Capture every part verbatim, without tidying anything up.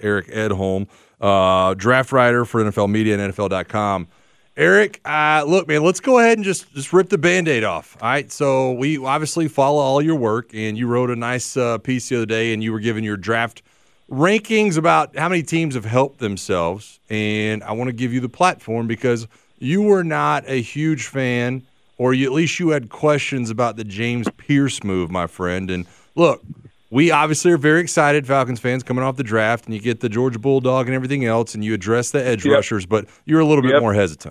Eric Edholm, uh, draft writer for N F L Media and N F L dot com. Eric, uh, look, man, let's go ahead and just, just rip the Band-Aid off. All right, so we obviously follow all your work, and you wrote a nice uh, piece the other day, and you were giving your draft rankings about how many teams have helped themselves, and I want to give you the platform because you were not a huge fan, or you, at least you had questions about the James Pierce move, my friend. And look, we obviously are very excited, Falcons fans, coming off the draft, and you get the Georgia Bulldog and everything else, and you address the edge yep. rushers, but you're a little bit yep. more hesitant.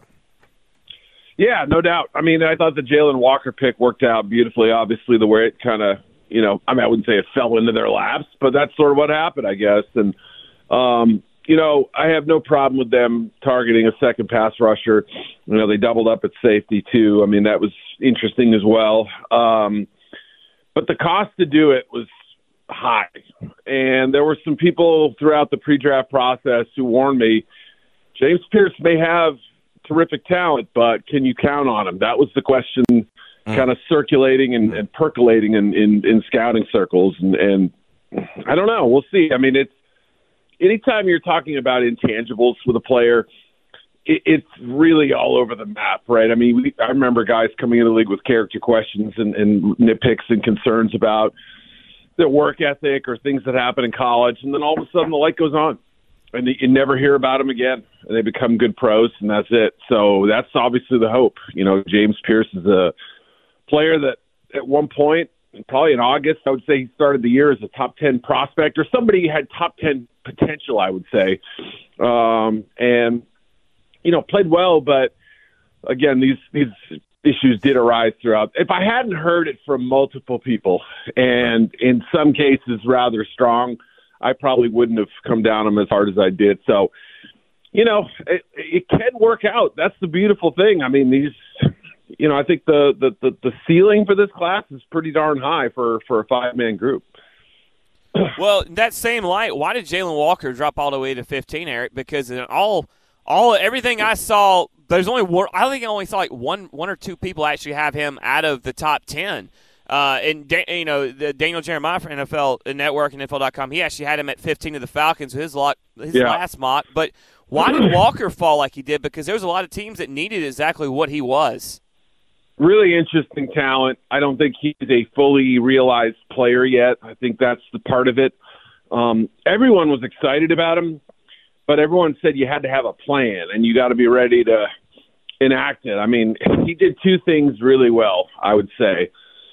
Yeah, no doubt. I mean, I thought the Jalen Walker pick worked out beautifully, obviously, the way it kind of, you know, I mean, I wouldn't say it fell into their laps, but that's sort of what happened, I guess. And, um, you know, I have no problem with them targeting a second pass rusher. You know, they doubled up at safety, too. I mean, that was interesting as well. Um, but the cost to do it was high. And there were some people throughout the pre-draft process who warned me, James Pierce may have terrific talent, but can you count on him? That was the question mm. kind of circulating and, and percolating in, in, in scouting circles. And, and I don't know. We'll see. I mean, it's anytime you're talking about intangibles with a player, it, it's really all over the map, right? I mean, we, I remember guys coming into the league with character questions and, and nitpicks and concerns about their work ethic or things that happen in college, and then all of a sudden the light goes on. And you never hear about them again, and they become good pros, and that's it. So that's obviously the hope. You know, James Pierce is a player that at one point, probably in August, I would say he started the year as a top ten prospect, or somebody who had top ten potential, I would say. Um, and, you know, played well, but, again, these these issues did arise throughout. If I hadn't heard it from multiple people, and in some cases rather strong, I probably wouldn't have come down on him as hard as I did. So, you know, it, it can work out. That's the beautiful thing. I mean, these, you know, I think the, the, the, the ceiling for this class is pretty darn high for, for a five-man group. Well, in that same light, why did Jalen Walker drop all the way to fifteen, Eric? Because in all, all everything I saw, there's only one, I think I only saw like one, one or two people actually have him out of the top ten. Uh, and, you know, the Daniel Jeremiah for N F L Network and N F L dot com, he actually had him at fifteen of the Falcons, his, lot, his yeah. last mock. But why did Walker fall like he did? Because there was a lot of teams that needed exactly what he was. Really interesting talent. I don't think he's a fully realized player yet. I think that's the part of it. Um, everyone was excited about him, but everyone said you had to have a plan, and you got to be ready to enact it. I mean, he did two things really well, I would say.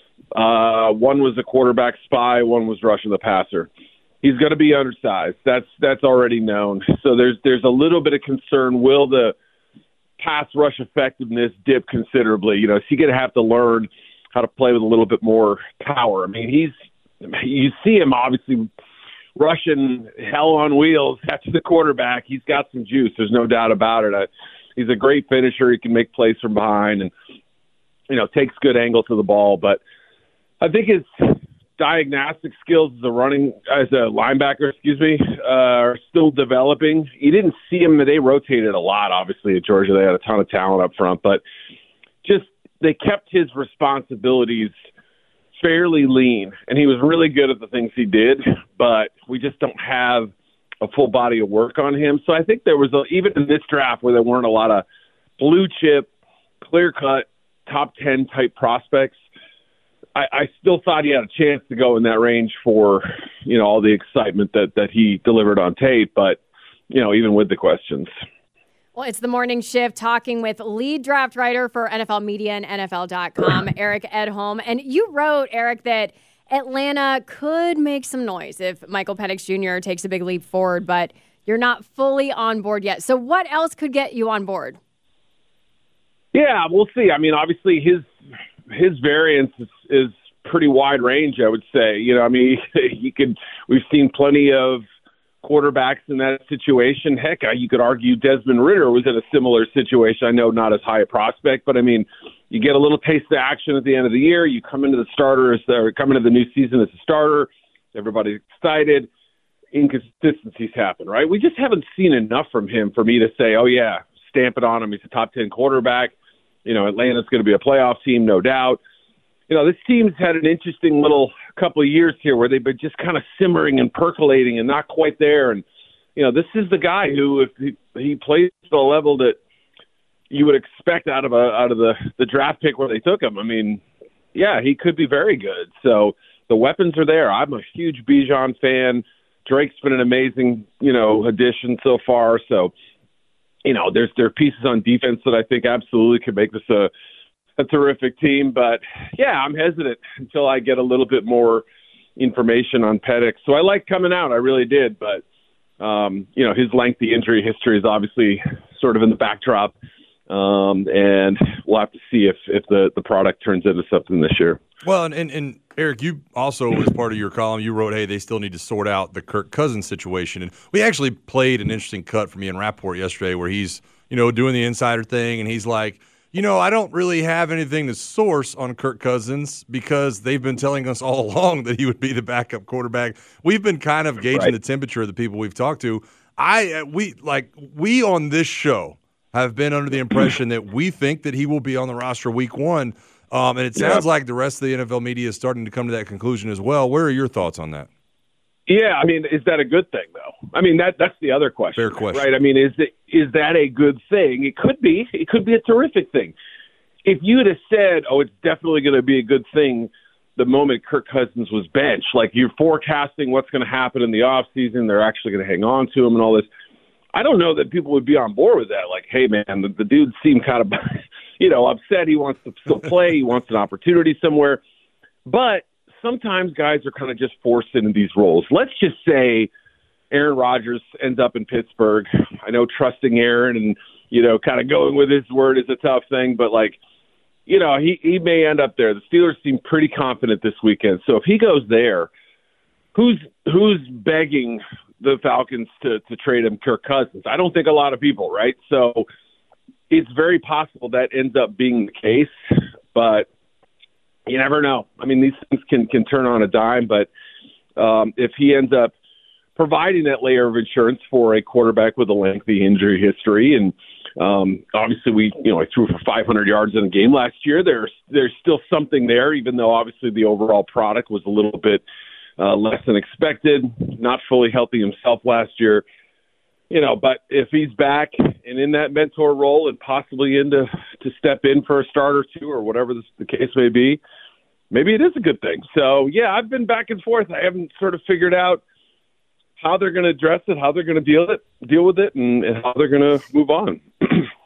Uh, one was a quarterback spy, one was rushing the passer. He's going to be undersized. That's that's already known. So there's there's a little bit of concern. Will the pass rush effectiveness dip considerably? You know, is he going to have to learn how to play with a little bit more power? I mean, he's you see him obviously rushing hell on wheels after the quarterback. He's got some juice. There's no doubt about it. I, he's a great finisher. He can make plays from behind and, you know, takes good angles to the ball. But I think his diagnostic skills as a running as a linebacker, excuse me, uh, are still developing. You didn't see him; they rotated a lot. Obviously, at Georgia, they had a ton of talent up front, but just they kept his responsibilities fairly lean, and he was really good at the things he did. But we just don't have a full body of work on him. So I think there was a, even in this draft where there weren't a lot of blue chip, clear cut, top ten type prospects. I, I still thought he had a chance to go in that range for, you know, all the excitement that, that he delivered on tape. But, you know, even with the questions. Well, it's the morning shift talking with lead draft writer for N F L Media and N F L dot com, Eric Edholm. And you wrote, Eric, that Atlanta could make some noise if Michael Penix Junior takes a big leap forward, but you're not fully on board yet. So what else could get you on board? Yeah, we'll see. I mean, obviously his his variance is, is pretty wide range, I would say. You know, I mean, he could. We've seen plenty of quarterbacks in that situation. Heck, you could argue Desmond Ridder was in a similar situation. I know not as high a prospect, but I mean, you get a little taste of action at the end of the year. You come into the starter as or come into the new season as a starter. Everybody's excited. Inconsistencies happen, right? We just haven't seen enough from him for me to say, oh yeah, stamp it on him. He's a top ten quarterback. You know, Atlanta's going to be a playoff team, no doubt. You know, this team's had an interesting little couple of years here where they've been just kind of simmering and percolating and not quite there. And you know, this is the guy who, if he, he plays at a level that you would expect out of a out of the, the draft pick where they took him. I mean, yeah, he could be very good. So the weapons are there. I'm a huge Bijan fan. Drake's been an amazing, you know, addition so far. So, you know, there's there are pieces on defense that I think absolutely could make this a, a terrific team. But, yeah, I'm hesitant until I get a little bit more information on Penix. So I liked coming out. I really did. But, um, you know, his lengthy injury history is obviously sort of in the backdrop. Um, and we'll have to see if, if the, the product turns into something this year. Well, and, and, and Eric, you also, as part of your column, you wrote, hey, they still need to sort out the Kirk Cousins situation. And we actually played an interesting cut from Ian Rappaport yesterday where he's, you know, doing the insider thing, and he's like, you know, I don't really have anything to source on Kirk Cousins because they've been telling us all along that he would be the backup quarterback. We've been kind of gauging right. the temperature of the people we've talked to. I we like we on this show have been under the impression that we think that he will be on the roster week one. Um, and it sounds yeah. like the rest of the N F L media is starting to come to that conclusion as well. Where are your thoughts on that? Yeah, I mean, is that a good thing, though? I mean, that that's the other question. Fair question. Right? I mean, is it, is that a good thing? It could be. It could be a terrific thing. If you had said, oh, it's definitely going to be a good thing the moment Kirk Cousins was benched, like you're forecasting what's going to happen in the offseason, they're actually going to hang on to him and all this, I don't know that people would be on board with that. Like, hey, man, the, the dude seemed kind of, you know, upset. He wants to still play. He wants an opportunity somewhere. But sometimes guys are kind of just forced into these roles. Let's just say Aaron Rodgers ends up in Pittsburgh. I know trusting Aaron and, you know, kind of going with his word is a tough thing. But, like, you know, he, he may end up there. The Steelers seem pretty confident this weekend. So if he goes there, who's who's begging – the Falcons to, to trade him Kirk Cousins? I don't think a lot of people, right? So it's very possible that ends up being the case, but you never know. I mean, these things can, can turn on a dime, but um, if he ends up providing that layer of insurance for a quarterback with a lengthy injury history, and um, obviously we, you know, I threw for five hundred yards in a game last year, there's, there's still something there, even though obviously the overall product was a little bit Uh, less than expected, not fully healthy himself last year. You know, but if he's back and in that mentor role and possibly in to, to step in for a start or two or whatever this, the case may be, maybe it is a good thing. So, yeah, I've been back and forth. I haven't sort of figured out how they're going to address it, how they're going to deal it, deal with it, and, and how they're going to move on. uh,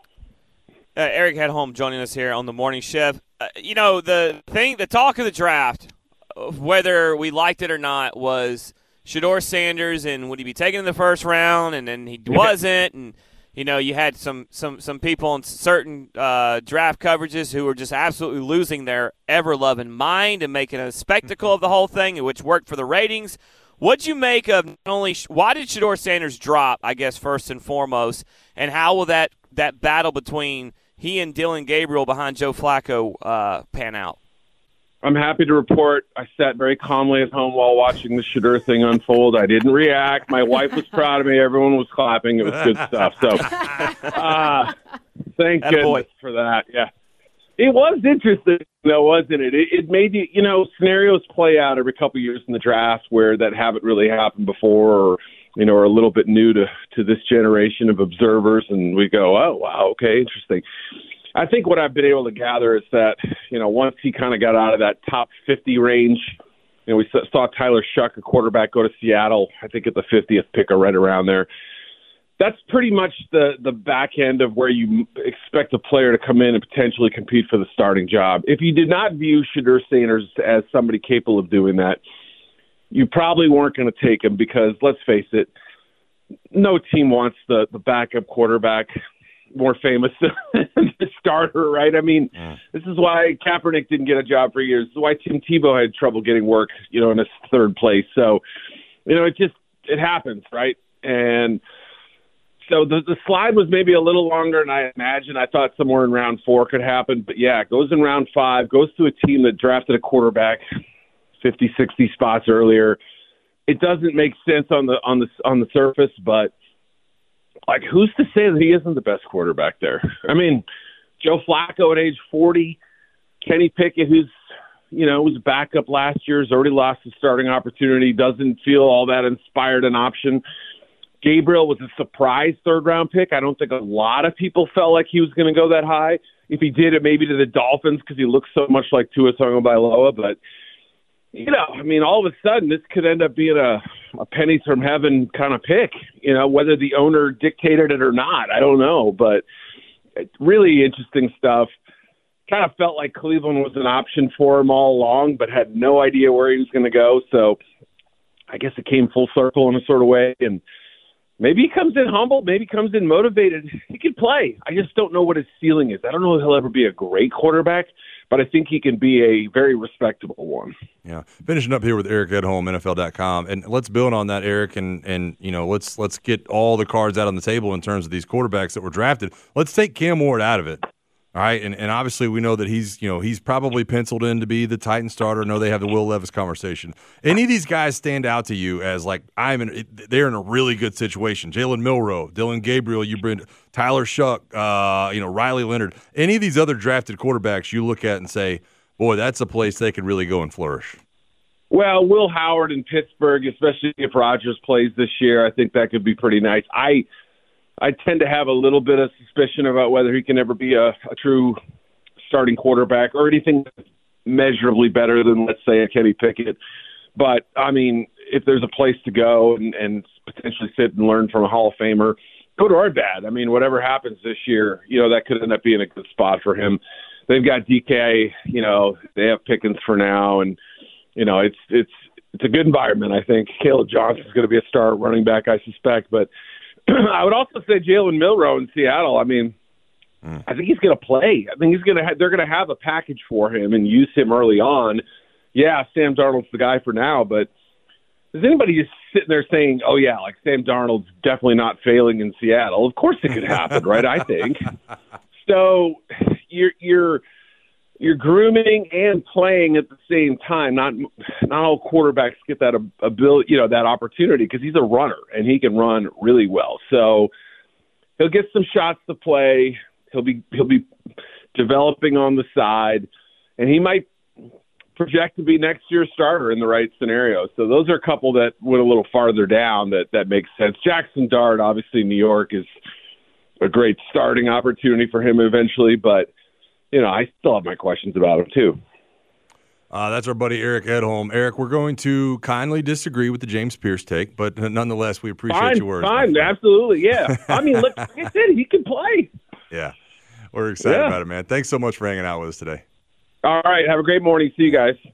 Eric Edholm joining us here on the Morning Shift. Uh, you know, the thing, the talk of the draft, whether we liked it or not, was Shedeur Sanders, and would he be taken in the first round, and then he wasn't, and you know you had some some some people in certain uh, draft coverages who were just absolutely losing their ever-loving mind and making a spectacle of the whole thing, which worked for the ratings. What'd you make of not only why did Shedeur Sanders drop, I guess, first and foremost, and how will that that battle between he and Dylan Gabriel behind Joe Flacco uh, pan out? I'm happy to report I sat very calmly at home while watching the Shedeur thing unfold. I didn't react. My wife was proud of me. Everyone was clapping. It was good stuff. So uh, thank Atta goodness boy. for that. Yeah. It was interesting, though, wasn't it? it? It made you, you know, scenarios play out every couple of years in the draft where that haven't really happened before or, you know, are a little bit new to, to this generation of observers. And we go, oh, wow, okay, interesting. I think what I've been able to gather is that, you know, once he kind of got out of that top fifty range, you know, we saw Tyler Shuck, a quarterback, go to Seattle, I think at the fiftieth pick or right around there. That's pretty much the, the back end of where you expect a player to come in and potentially compete for the starting job. If you did not view Shedeur Sanders as somebody capable of doing that, you probably weren't going to take him because, let's face it, no team wants the, the backup quarterback more famous than the starter, right? I mean, yeah. This is why Kaepernick didn't get a job for years. This is why Tim Tebow had trouble getting work, you know, in his third place. So, you know, it just, it happens, right? And so the, the slide was maybe a little longer than I imagined. I thought somewhere in round four could happen. But, yeah, it goes in round five, goes to a team that drafted a quarterback fifty, sixty spots earlier. It doesn't make sense on the on the on the surface, but like, who's to say that he isn't the best quarterback there? I mean, Joe Flacco at age forty, Kenny Pickett, who's, you know, was a backup last year, has already lost his starting opportunity, doesn't feel all that inspired an option. Gabriel was a surprise third-round pick. I don't think a lot of people felt like he was going to go that high. If he did, it maybe to the Dolphins because he looks so much like Tua Tagovailoa. But, you know, I mean, all of a sudden, this could end up being a, a pennies from heaven kind of pick, you know, whether the owner dictated it or not. I don't know. But really interesting stuff. Kind of felt like Cleveland was an option for him all along, but had no idea where he was going to go. So I guess it came full circle in a sort of way. And maybe he comes in humble. Maybe he comes in motivated. He can play. I just don't know what his ceiling is. I don't know if he'll ever be a great quarterback, but I think he can be a very respectable one. Yeah. Finishing up here with Eric Edholm, N F L dot com. And let's build on that, Eric, and, and you know, let's let's get all the cards out on the table in terms of these quarterbacks that were drafted. Let's take Cam Ward out of it. All right, and, and obviously we know that he's, you know, he's probably penciled in to be the Titan starter. I know they have the Will Levis conversation. Any of these guys stand out to you as like I'm in? They're in a really good situation. Jalen Milroe, Dylan Gabriel, you bring Tyler Shuck, uh, you know, Riley Leonard. Any of these other drafted quarterbacks you look at and say, boy, that's a place they could really go and flourish. Well, Will Howard in Pittsburgh, especially if Rodgers plays this year, I think that could be pretty nice. I. I tend to have a little bit of suspicion about whether he can ever be a, a true starting quarterback or anything measurably better than, let's say, a Kenny Pickett. But, I mean, if there's a place to go and, and potentially sit and learn from a Hall of Famer, good or bad, I mean, whatever happens this year, you know, that could end up being a good spot for him. They've got D K, you know, they have Pickens for now, and, you know, it's it's it's a good environment, I think. Caleb Johnson's going to be a star running back, I suspect, but I would also say Jalen Milroe in Seattle. I mean, mm. I think he's going to play. I think he's going to. Ha- they're going to have a package for him and use him early on. Yeah, Sam Darnold's the guy for now, but is anybody just sitting there saying, "Oh yeah, like Sam Darnold's definitely not failing in Seattle"? Of course it could happen, right? I think so. You're you're you're grooming and playing at the same time. Not not all quarterbacks get that ability, you know, that opportunity because he's a runner and he can run really well. So he'll get some shots to play. He'll be he'll be developing on the side, and he might project to be next year's starter in the right scenario. So those are a couple that went a little farther down that that makes sense. Jackson Dart, obviously, New York is a great starting opportunity for him eventually, but you know, I still have my questions about him, too. Uh, that's our buddy Eric Edholm. Eric, we're going to kindly disagree with the James Pierce take, but nonetheless, we appreciate fine, your words. Fine, absolutely, yeah. I mean, look, like I said, he can play. Yeah, we're excited yeah. about it, man. Thanks so much for hanging out with us today. All right, have a great morning. See you guys.